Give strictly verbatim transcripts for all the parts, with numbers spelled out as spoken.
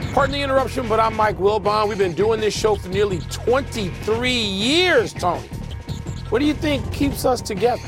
Pardon the interruption, but I'm Mike Wilbon. We've been doing this show for nearly twenty-three years, Tony. What do you think keeps us together?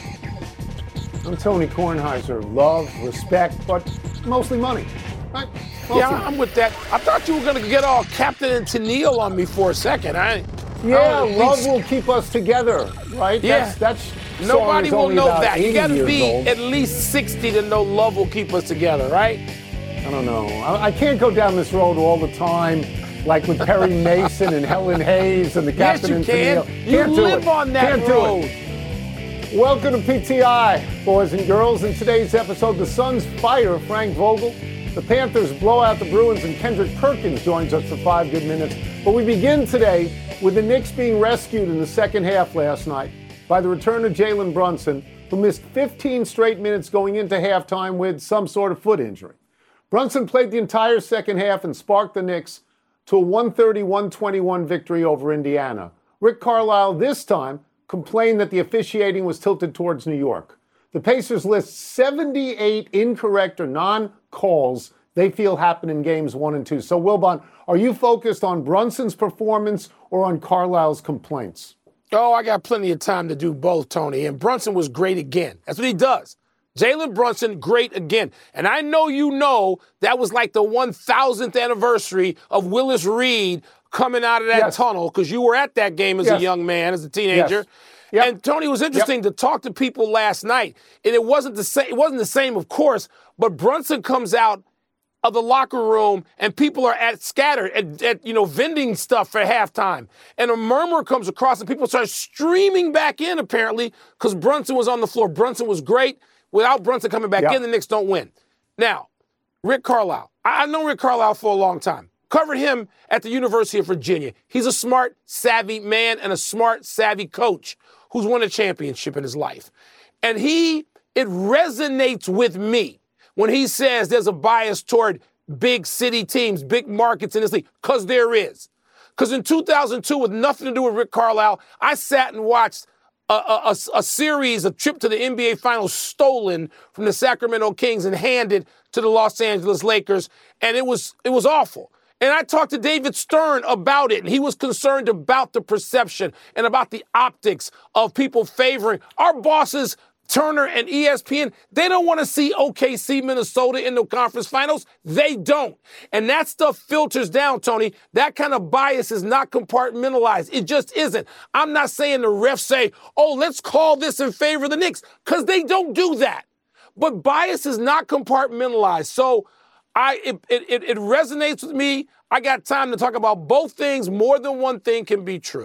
I'm Tony Kornheiser. Love, respect, but mostly money. Right? Mostly. Yeah, I'm with that. I thought you were going to get all Captain and Tennille on me for a second. I, yeah, I love will keep us together, right? Yeah. That's, that's Nobody will know that. You got to be old. at least sixty to know love will keep us together, right? I don't know. I, I can't go down this road all the time, like with Perry Mason and Helen Hayes and the Captain and Tennille. Tennille. You Can't do live it. on that Can't road. Do it. Welcome to P T I, boys and girls. In today's episode, the Suns fire Frank Vogel, the Panthers blow out the Bruins, and Kendrick Perkins joins us for five good minutes. But we begin today with the Knicks being rescued in the second half last night by the return of Jalen Brunson, who missed fifteen straight minutes going into halftime with some sort of foot injury. Brunson played the entire second half and sparked the Knicks to a one thirty to one twenty-one victory over Indiana. Rick Carlisle this time complained that the officiating was tilted towards New York. The Pacers list seventy-eight incorrect or non-calls they feel happen in games one and two. So, Wilbon, are you focused on Brunson's performance or on Carlisle's complaints? Oh, I got plenty of time to do both, Tony. And Brunson was great again. That's what he does. Jalen Brunson, great again. And I know you know that was like the one thousandth anniversary of Willis Reed coming out of that yes. tunnel, because you were at that game as yes. a young man, as a teenager. Yes. Yep. And Tony, it was interesting yep. to talk to people last night. And it wasn't the same, it wasn't the same, of course, but Brunson comes out of the locker room and people are at scattered at, at you know vending stuff for halftime, and a murmur comes across and people start streaming back in apparently because Brunson was on the floor. Brunson was great. Without Brunson coming back yep. in, the Knicks don't win. Now, Rick Carlisle. I, I know Rick Carlisle for a long time. Covered him at the University of Virginia. He's a smart, savvy man and a smart, savvy coach who's won a championship in his life. And he, it resonates with me when he says there's a bias toward big city teams, big markets in this league, because there is. Because in two thousand two, with nothing to do with Rick Carlisle, I sat and watched a, a, a series, a trip to the N B A Finals stolen from the Sacramento Kings and handed to the Los Angeles Lakers, and it was it was awful. And I talked to David Stern about it, and he was concerned about the perception and about the optics of people favoring our bosses. Turner and E S P N, they don't want to see O K C, Minnesota in the conference finals. They don't. And that stuff filters down, Tony. That kind of bias is not compartmentalized. It just isn't. I'm not saying the refs say, oh, let's call this in favor of the Knicks, because they don't do that. But bias is not compartmentalized. So I it, it, it resonates with me. I got time to talk about both things. More than one thing can be true.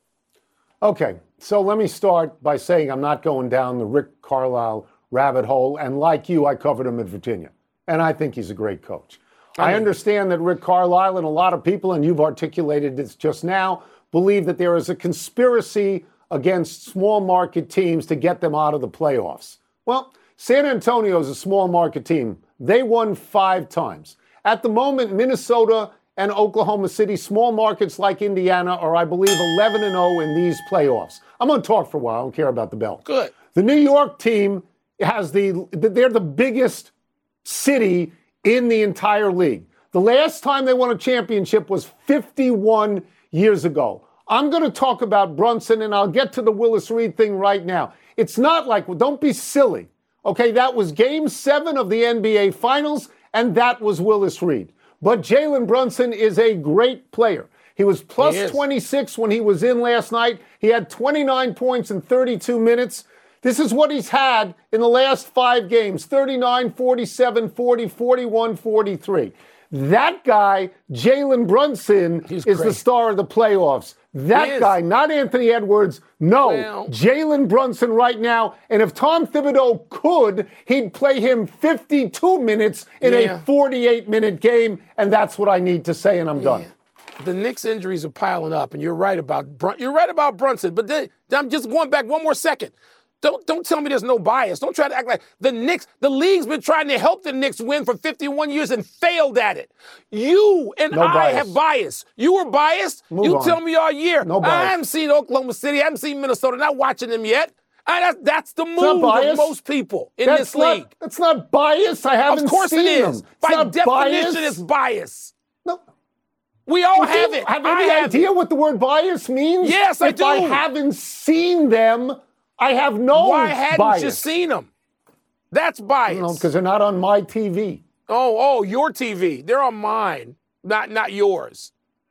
Okay, so let me start by saying I'm not going down the Rick Carlisle rabbit hole. And like you, I covered him at Virginia. And I think he's a great coach. I, mean, I understand that Rick Carlisle and a lot of people, and you've articulated this just now, believe that there is a conspiracy against small market teams to get them out of the playoffs. Well, San Antonio is a small market team. They won five times. At the moment, Minnesota and Oklahoma City, small markets like Indiana, are, I believe, eleven and oh in these playoffs. I'm going to talk for a while. I don't care about the belt. Good. The New York team has the, they're the biggest city in the entire league. The last time they won a championship was fifty-one years ago. I'm going to talk about Brunson, and I'll get to the Willis Reed thing right now. It's not like, well, don't be silly. Okay, that was game seven of the N B A Finals, and that was Willis Reed. But Jalen Brunson is a great player. He was plus he twenty-six when he was in last night. He had twenty-nine points in thirty-two minutes. This is what he's had in the last five games, thirty-nine, forty-seven, forty, forty-one, forty-three. That guy, Jalen Brunson, He's is great. the star of the playoffs. That guy, not Anthony Edwards. No, well, Jalen Brunson right now. And if Tom Thibodeau could, he'd play him fifty-two minutes in yeah. a forty-eight minute game. And that's what I need to say, and I'm yeah. done. The Knicks injuries are piling up, and you're right about Brun- you're right about Brunson. But then, I'm just going back one more second. Don't don't tell me there's no bias. Don't try to act like the Knicks, the league's been trying to help the Knicks win for fifty-one years and failed at it. You and no I bias. have bias. You were biased. Move you on. tell me all year. No bias. I haven't seen Oklahoma City. I haven't seen Minnesota. Not watching them yet. I, that's, that's the move of most people in that's this not, league. That's not bias. I haven't Of course seen it is. them. By not definition, bias. it's bias. No, We all Do have you it. Have I any have idea it. what the word bias means? Yes, I if do. If I haven't seen them, I have no Why hadn't bias. you seen them? That's bias. No, because they're not on my T V. Oh, oh, your T V. They're on mine, not not yours.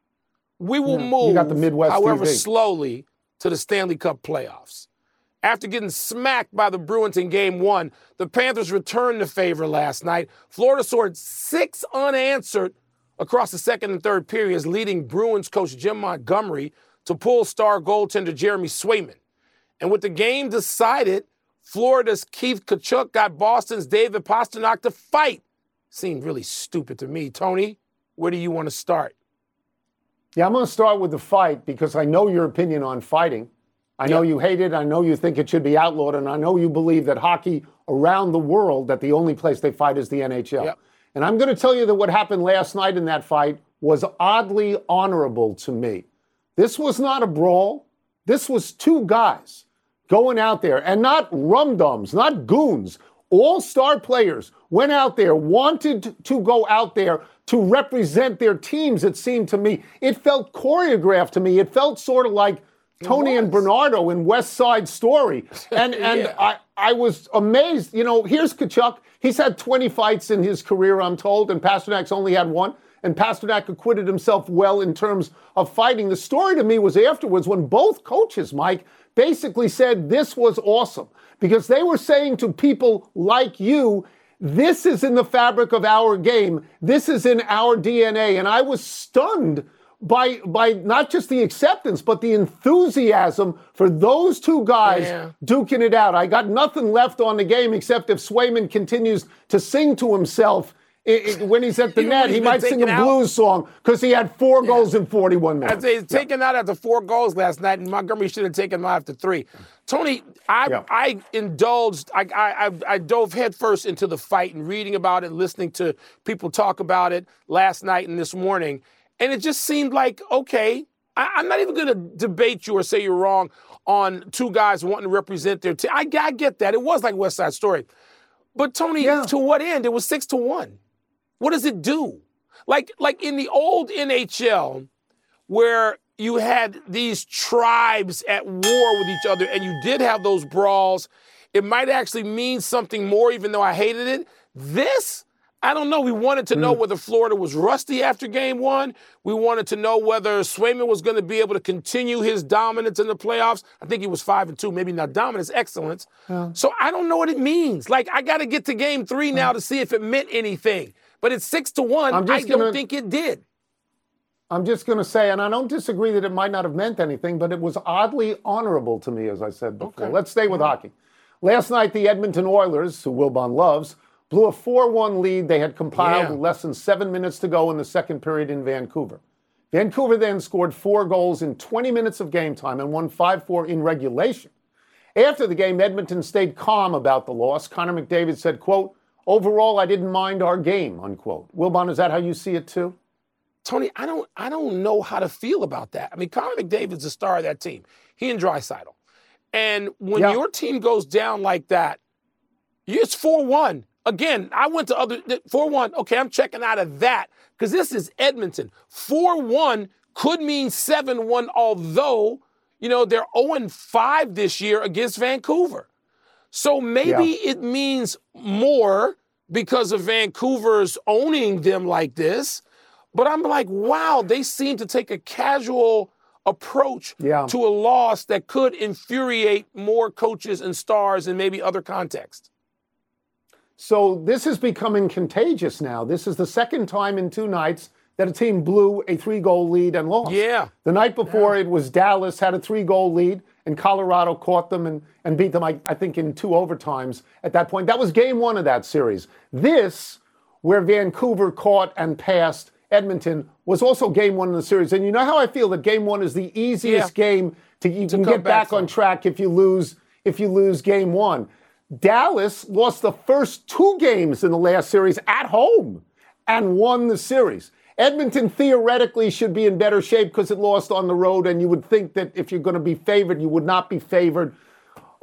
We will Yeah, move, you got the Midwest however, T V. slowly to the Stanley Cup playoffs. After getting smacked by the Bruins in game one, the Panthers returned the favor last night. Florida scored six unanswered across the second and third periods, leading Bruins coach Jim Montgomery to pull star goaltender Jeremy Swayman. And with the game decided, Florida's Keith Tkachuk got Boston's David Pastrnak to fight. Seemed really stupid to me. Tony, where do you want to start? Yeah, I'm going to start with the fight because I know your opinion on fighting. I know Yeah. you hate it. I know you think it should be outlawed. And I know you believe that hockey around the world, that the only place they fight is the N H L. Yep. And I'm going to tell you that what happened last night in that fight was oddly honorable to me. This was not a brawl. This was two guys going out there, and not rum-dums, not goons. All-star players went out there, wanted to go out there to represent their teams, it seemed to me. It felt choreographed to me. It felt sort of like Tony and Bernardo in West Side Story. And and Yeah. I, I was amazed. You know, here's Tkachuk. He's had twenty fights in his career, I'm told, and Pasternak's only had one. And Pastrnak acquitted himself well in terms of fighting. The story to me was afterwards when both coaches, Mike, basically said this was awesome because they were saying to people like you, this is in the fabric of our game. This is in our D N A. And I was stunned by by not just the acceptance, but the enthusiasm for those two guys Yeah. duking it out. I got nothing left on the game except if Swayman continues to sing to himself it, it, when he's at the Even net, when he he's might been sing a taken out? blues song because he had four goals in forty-one minutes. I'd say he's taken out after four goals last night, and Montgomery should have taken him out after three. Tony, I Yeah. I indulged, I, I I I dove headfirst into the fight and reading about it, listening to people talk about it last night and this morning, and it just seemed like, okay, I, I'm not even going to debate you or say you're wrong on two guys wanting to represent their team. I, I get that. It was like West Side Story. But, Tony, Yeah. to what end? It was six to one. What does it do? Like, like in the old N H L, where you had these tribes at war with each other and you did have those brawls, it might actually mean something more, even though I hated it. This, I don't know. We wanted to know whether Florida was rusty after game one. We wanted to know whether Swayman was going to be able to continue his dominance in the playoffs. I think he was five and two, maybe not dominance, excellence. So I don't know what it means. Like, I got to get to game three now to see if it meant anything. But it's six to one. I'm I just don't gonna- think it did. I'm just going to say, and I don't disagree that it might not have meant anything, but it was oddly honorable to me, as I said before. Okay. Let's stay with hockey. Last night, the Edmonton Oilers, who Wilbon loves, blew a four one lead they had compiled Yeah. with less than seven minutes to go in the second period in Vancouver. Vancouver then scored four goals in twenty minutes of game time and won five four in regulation. After the game, Edmonton stayed calm about the loss. Connor McDavid said, quote, overall, I didn't mind our game, unquote. Wilbon, is that how you see it too? Tony, I don't I don't know how to feel about that. I mean, Connor McDavid's the star of that team. He and Draisaitl. And when Yeah. your team goes down like that, it's four one. Again, I went to other four one. Okay, I'm checking out of that because this is Edmonton. four one could mean seven one, although, you know, they're oh and five this year against Vancouver. So maybe Yeah. it means more because of Vancouver's owning them like this. But I'm like, wow, they seem to take a casual approach Yeah. to a loss that could infuriate more coaches and stars in maybe other contexts. So this is becoming contagious now. This is the second time in two nights that a team blew a three-goal lead and lost. Yeah. The night before, it was Dallas had a three-goal lead, and Colorado caught them and, and beat them, I, I think, in two overtimes at that point. That was game one of that series. This, where Vancouver caught and passed Edmonton, was also game one of the series. And you know how I feel that game one is the easiest Yeah. game to you To can come get back back on from. track if you lose if you lose game one. Dallas lost the first two games in the last series at home and won the series. Edmonton theoretically should be in better shape because it lost on the road, and you would think that if you're going to be favored, you would not be favored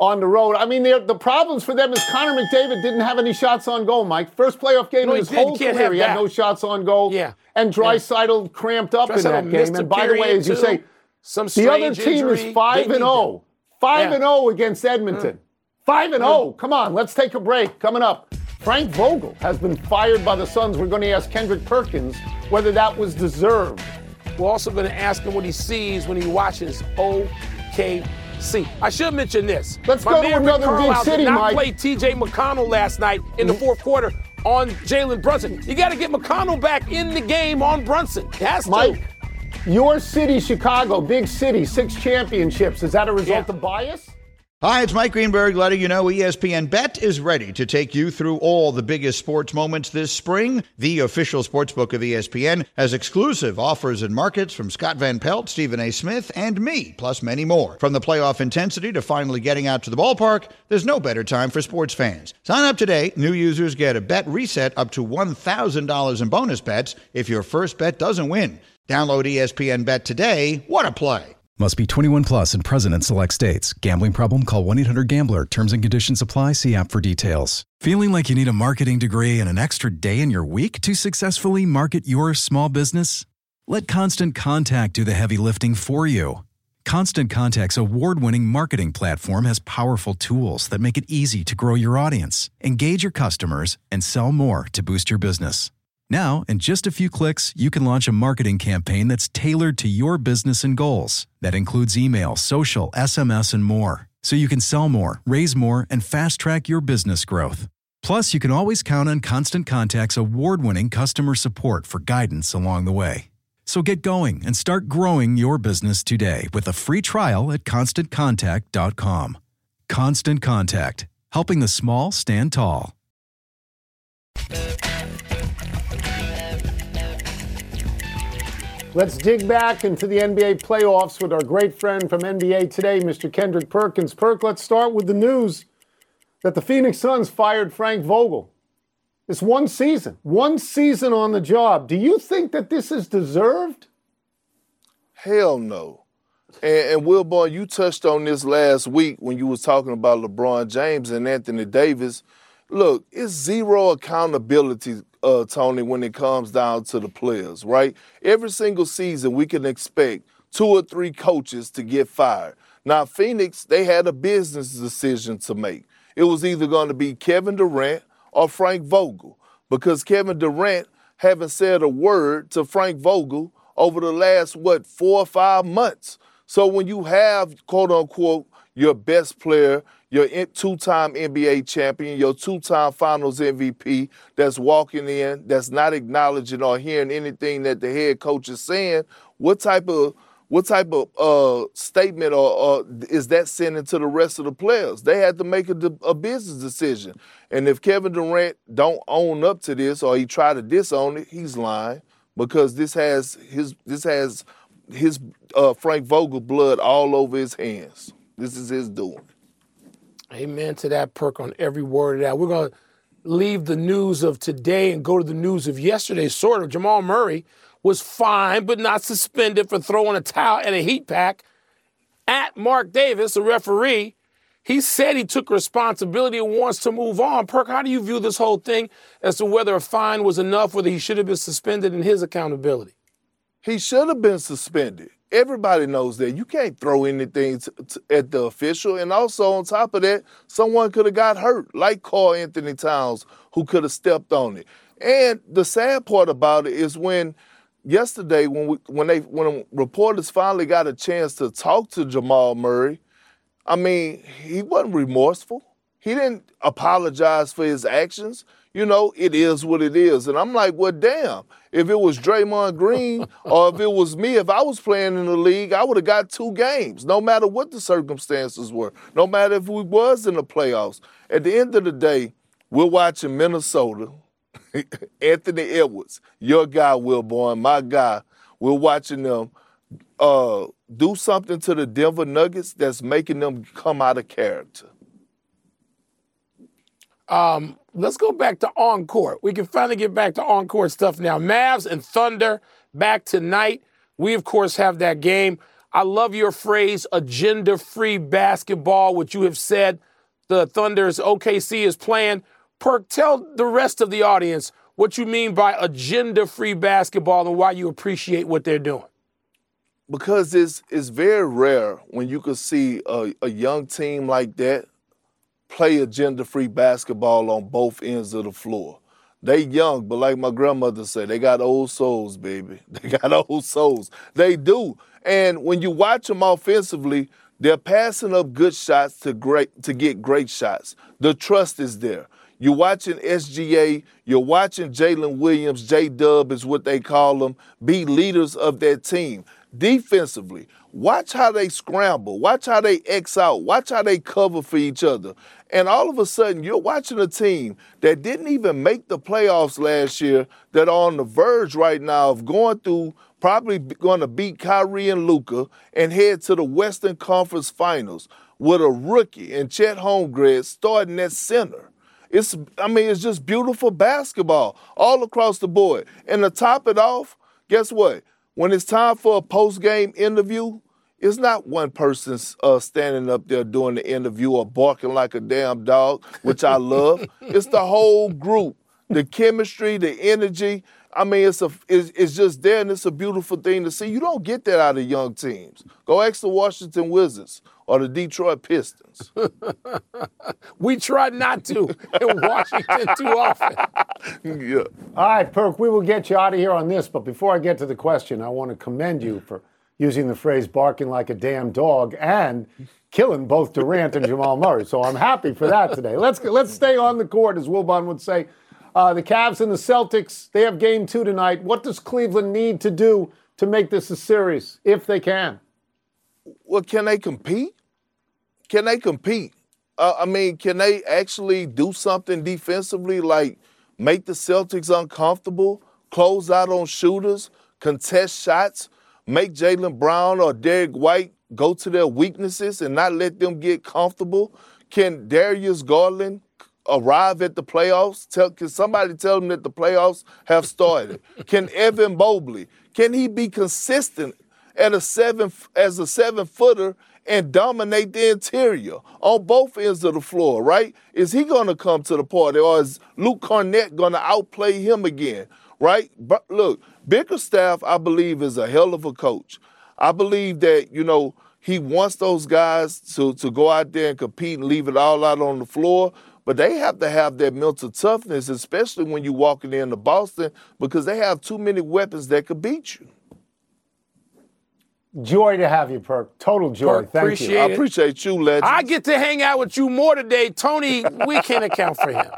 on the road. I mean, the problems for them is Connor McDavid didn't have any shots on goal, Mike. First playoff game no, in his didn't. whole Can't career, he had no shots on goal. Yeah. And Draisaitl yeah. cramped up Draisaitl in that game. And by the way, as you too. say, Some the other team injury. is five and oh. five and oh against Edmonton. Mm. five and oh. Mm. Come on, let's take a break. Coming up, Frank Vogel has been fired by the Suns. We're going to ask Kendrick Perkins whether that was deserved. We're also going to ask him what he sees when he watches O K C. I should mention this. Let's My go man to another Rick big Carlisle city, did not Mike. play T J McConnell last night in the fourth quarter on Jalen Brunson. You got to get McConnell back in the game on Brunson. He has to. Mike, your city, Chicago, big city, six championships. Is that a result yeah. of bias? Hi, it's Mike Greenberg letting you know E S P N Bet is ready to take you through all the biggest sports moments this spring. The official sportsbook of E S P N has exclusive offers and markets from Scott Van Pelt, Stephen A. Smith, and me, plus many more. From the playoff intensity to finally getting out to the ballpark, there's no better time for sports fans. Sign up today. New users get a bet reset up to one thousand dollars in bonus bets if your first bet doesn't win. Download E S P N Bet today. What a play. Must be twenty-one plus and present in select states. Gambling problem? Call one eight hundred gambler. Terms and conditions apply. See app for details. Feeling like you need a marketing degree and an extra day in your week to successfully market your small business? Let Constant Contact do the heavy lifting for you. Constant Contact's award-winning marketing platform has powerful tools that make it easy to grow your audience, engage your customers, and sell more to boost your business. Now, in just a few clicks, you can launch a marketing campaign that's tailored to your business and goals. That includes email, social, S M S, and more. So you can sell more, raise more, and fast-track your business growth. Plus, you can always count on Constant Contact's award-winning customer support for guidance along the way. So get going and start growing your business today with a free trial at constant contact dot com. Constant Contact, helping the small stand tall. Let's dig back into the N B A playoffs with our great friend from N B A Today, Mister Kendrick Perkins. Perk, let's start with the news that the Phoenix Suns fired Frank Vogel. It's one season, one season on the job. Do you think that this is deserved? Hell no. And, and Wilborn, you touched on this last week when you was talking about LeBron James and Anthony Davis. Look, it's zero accountability, uh, Tony, when it comes down to the players, right? Every single season we can expect two or three coaches to get fired. Now, Phoenix, they had a business decision to make. It was either going to be Kevin Durant or Frank Vogel, because Kevin Durant haven't said a word to Frank Vogel over the last, what, four or five months. So when you have, quote unquote, your best player, your two-time N B A champion, your two-time Finals M V P that's walking in, that's not acknowledging or hearing anything that the head coach is saying, what type of what type of uh, statement or, or is that sending to the rest of the players? They had to make a, a business decision. And if Kevin Durant don't own up to this or he try to disown it, he's lying, because this has his this has his uh, Frank Vogel blood all over his hands. This is his doing. Amen to that, Perk, on every word of that. We're going to leave the news of today and go to the news of yesterday, sort of. Jamal Murray was fined but not suspended for throwing a towel at a heat pack at Mark Davis, the referee. He said he took responsibility and wants to move on. Perk, how do you view this whole thing as to whether a fine was enough, whether he should have been suspended, and his accountability? He should have been suspended. Everybody knows that. You can't throw anything t- t- at the official. And also, on top of that, someone could have got hurt, like Karl Anthony Towns, who could have stepped on it. And the sad part about it is when yesterday, when we, when they when reporters finally got a chance to talk to Jamal Murray, I mean, he wasn't remorseful. He didn't apologize for his actions. You know, it is what it is. And I'm like, well, damn, if it was Draymond Green or if it was me, if I was playing in the league, I would have got two games, no matter what the circumstances were, no matter if we was in the playoffs. At the end of the day, we're watching Minnesota, Anthony Edwards, your guy, Wilborn, my guy, we're watching them uh, do something to the Denver Nuggets that's making them come out of character. Um, let's go back to on-court. We can finally get back to on-court stuff now. Mavs and Thunder back tonight. We, of course, have that game. I love your phrase, agenda-free basketball, which you have said the Thunder's O K C is playing. Perk, tell the rest of the audience what you mean by agenda-free basketball and why you appreciate what they're doing. Because it's it's very rare when you could see a, a young team like that play agenda-free basketball on both ends of the floor. They young, but like my grandmother said, they got old souls, baby. They got old souls. They do. And when you watch them offensively, they're passing up good shots to great to get great shots. The trust is there. You're watching S G A, you're watching Jalen Williams, J-Dub is what they call them, be leaders of that team. Defensively, watch how they scramble, watch how they X out, watch how they cover for each other. And all of a sudden, you're watching a team that didn't even make the playoffs last year that are on the verge right now of going through, probably going to beat Kyrie and Luka and head to the Western Conference Finals with a rookie and Chet Holmgren starting at center. It's, I mean, it's just beautiful basketball all across the board. And to top it off, guess what? When it's time for a post-game interview, it's not one person uh, standing up there doing the interview or barking like a damn dog, which I love. It's the whole group, the chemistry, the energy. I mean, it's a, it's, it's just there, and it's a beautiful thing to see. You don't get that out of young teams. Go ask the Washington Wizards or the Detroit Pistons. We try not to in Washington too often. Yeah. All right, Perk, we will get you out of here on this, but before I get to the question, I want to commend you for using the phrase barking like a damn dog and killing both Durant and Jamal Murray. So I'm happy for that today. Let's let's stay on the court, as Wilbon would say. Uh, the Cavs and the Celtics, they have game two tonight. What does Cleveland need to do to make this a series, if they can? Well, can they compete? Can they compete? Uh, I mean, can they actually do something defensively, like make the Celtics uncomfortable, close out on shooters, contest shots, make Jaylen Brown or Derek White go to their weaknesses and not let them get comfortable? Can Darius Garland arrive at the playoffs? Tell, can somebody tell them that the playoffs have started? Can Evan Mobley, can he be consistent at a seven as a seven-footer and dominate the interior on both ends of the floor, right? Is he going to come to the party, or is Luke Cornett going to outplay him again, right? But look, Bickerstaff, I believe, is a hell of a coach. I believe that, you know, he wants those guys to, to go out there and compete and leave it all out on the floor, but they have to have that mental toughness, especially when you're walking into Boston, because they have too many weapons that could beat you. Joy to have you, Perk. Total joy. Perk, Thank appreciate you. I appreciate you, legend. I get to hang out with you more today. Tony, we can't account for him.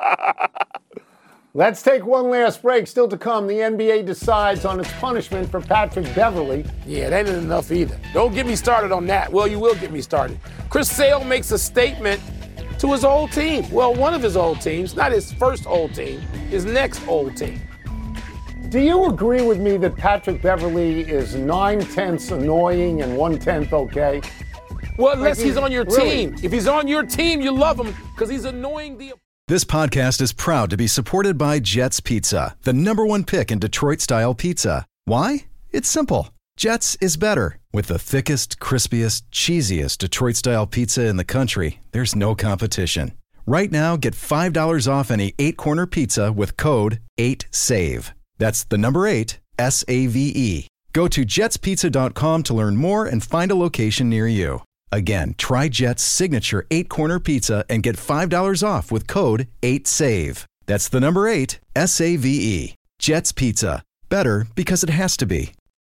Let's take one last break. Still to come, the N B A decides on its punishment for Patrick Beverley. Yeah, that ain't enough either. Don't get me started on that. Well, you will get me started. Chris Sale makes a statement to his old team. Well, one of his old teams, not his first old team, his next old team. Do you agree with me that Patrick Beverley is nine-tenths annoying and one-tenth okay? Well, unless Like he's on your really? team. If he's on your team, you love him because he's annoying the... This podcast is proud to be supported by Jets Pizza, the number one pick in Detroit-style pizza. Why? It's simple. Jets is better. With the thickest, crispiest, cheesiest Detroit-style pizza in the country, there's no competition. Right now, get five dollars off any eight-corner pizza with code eight save. That's the number eight, S A V E. Go to jets pizza dot com to learn more and find a location near you. Again, try Jet's signature eight-corner pizza and get five dollars off with code eight save. That's the number eight, S A V E. Jet's Pizza. Better because it has to be.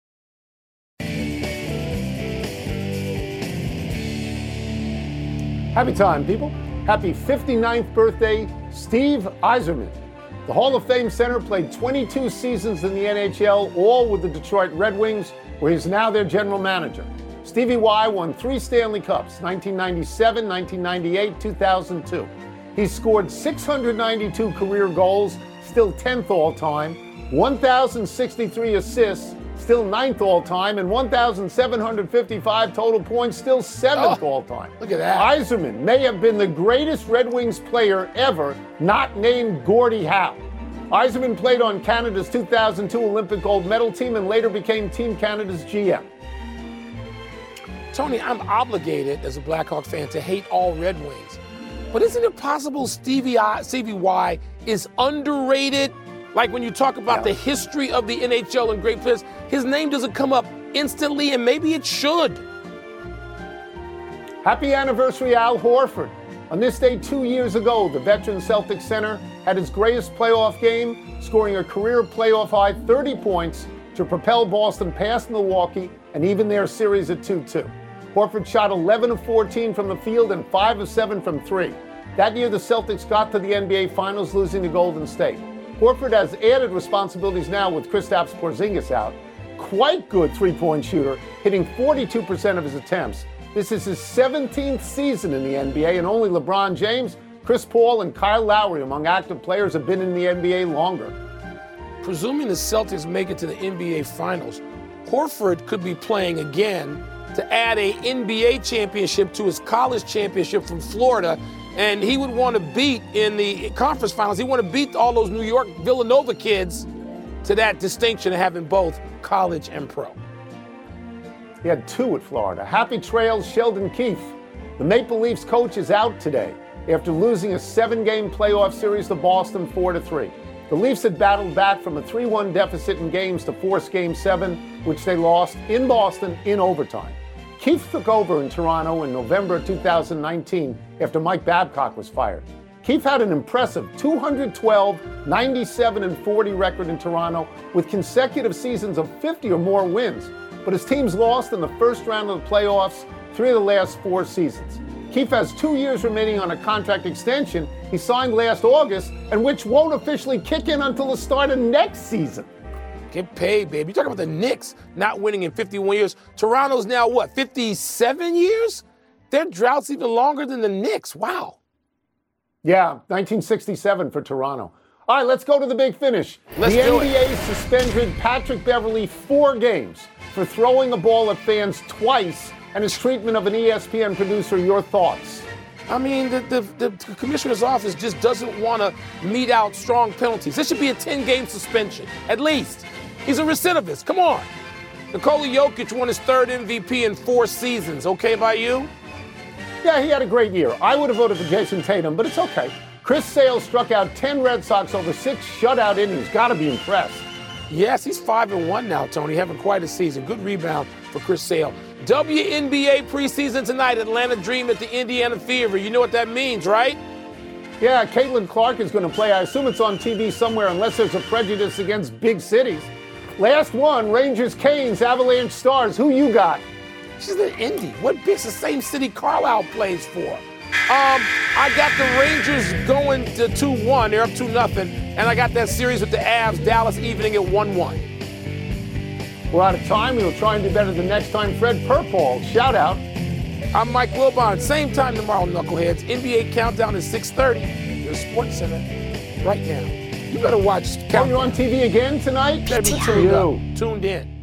Happy time, people. Happy fifty-ninth birthday, Steve Yzerman. The Hall of Fame center played twenty-two seasons in the N H L, all with the Detroit Red Wings, where he's now their general manager. Stevie Y won three Stanley Cups, nineteen ninety-seven, nineteen ninety-eight, two thousand two. He scored six hundred ninety-two career goals, still tenth all-time, one thousand sixty-three assists, still ninth all-time, and one thousand seven hundred fifty-five total points, still seventh Oh, all-time. look at that. Yzerman may have been the greatest Red Wings player ever, not named Gordie Howe. Yzerman played on Canada's two thousand two Olympic gold medal team and later became Team Canada's G M. Tony, I'm obligated as a Blackhawk fan to hate all Red Wings. But isn't it possible Stevie, I, Stevie Y is underrated? Like when you talk about yeah. the history of the N H L and great players, his name doesn't come up instantly, and maybe it should. Happy anniversary, Al Horford. On this day two years ago, the veteran Celtics center had his greatest playoff game, scoring a career playoff high thirty points to propel Boston past Milwaukee and even their series at two two. Horford shot eleven of fourteen from the field and five of seven from three. That year, the Celtics got to the N B A Finals, losing to Golden State. Horford has added responsibilities now with Kristaps Porzingis out. Quite good three-point shooter, hitting forty-two percent of his attempts. This is his seventeenth season in the N B A, and only LeBron James, Chris Paul, and Kyle Lowry among active players have been in the N B A longer. Presuming the Celtics make it to the N B A Finals, Horford could be playing again to add a N B A championship to his college championship from Florida, and he would want to beat in the conference finals. He want to beat all those New York Villanova kids to that distinction of having both college and pro. He had two at Florida. Happy trails, Sheldon Keefe. The Maple Leafs coach is out today after losing a seven-game playoff series to Boston four to three. The Leafs had battled back from a three one deficit in games to force Game seven, which they lost in Boston in overtime. Keefe took over in Toronto in November of two thousand nineteen after Mike Babcock was fired. Keefe had an impressive two hundred twelve, ninety-seven, and forty record in Toronto with consecutive seasons of fifty or more wins, but his teams lost in the first round of the playoffs three of the last four seasons. Keefe has two years remaining on a contract extension he signed last August, and which won't officially kick in until the start of next season. Get paid, baby. You talking about the Knicks not winning in fifty-one years. Toronto's now, what, fifty-seven years? Their drought's even longer than the Knicks. Wow. Yeah, nineteen sixty-seven for Toronto. All right, let's go to the big finish. Let's the do N B A it. suspended Patrick Beverley four games for throwing a ball at fans twice and his treatment of an E S P N producer. Your thoughts? I mean, the, the, the commissioner's office just doesn't want to mete out strong penalties. This should be a ten-game suspension, at least. He's a recidivist. Come on. Nikola Jokic won his third M V P in four seasons. Okay by you? Yeah, he had a great year. I would have voted for Jason Tatum, but it's okay. Chris Sale struck out ten Red Sox over six shutout innings. Got to be impressed. Yes, he's five and one now, Tony, having quite a season. Good rebound for Chris Sale. W N B A preseason tonight, Atlanta Dream at the Indiana Fever. You know what that means, right? Yeah, Caitlin Clark is going to play. I assume it's on T V somewhere unless there's a prejudice against big cities. Last one, Rangers, Canes, Avalanche Stars. Who you got? She's in Indy. What big's the same city Carlisle plays for? Um, I got the Rangers going to two one. They're up two nothing. And I got that series with the Avs, Dallas evening at one one. We're out of time. We'll try and do better the next time. Fred Purpall, shout out. I'm Mike Wilbon. Same time tomorrow, Knuckleheads. N B A Countdown is six thirty. The Sports Center right now. You better watch Countdown. Oh, you're on T V again tonight? Better be tuned up. Tuned in.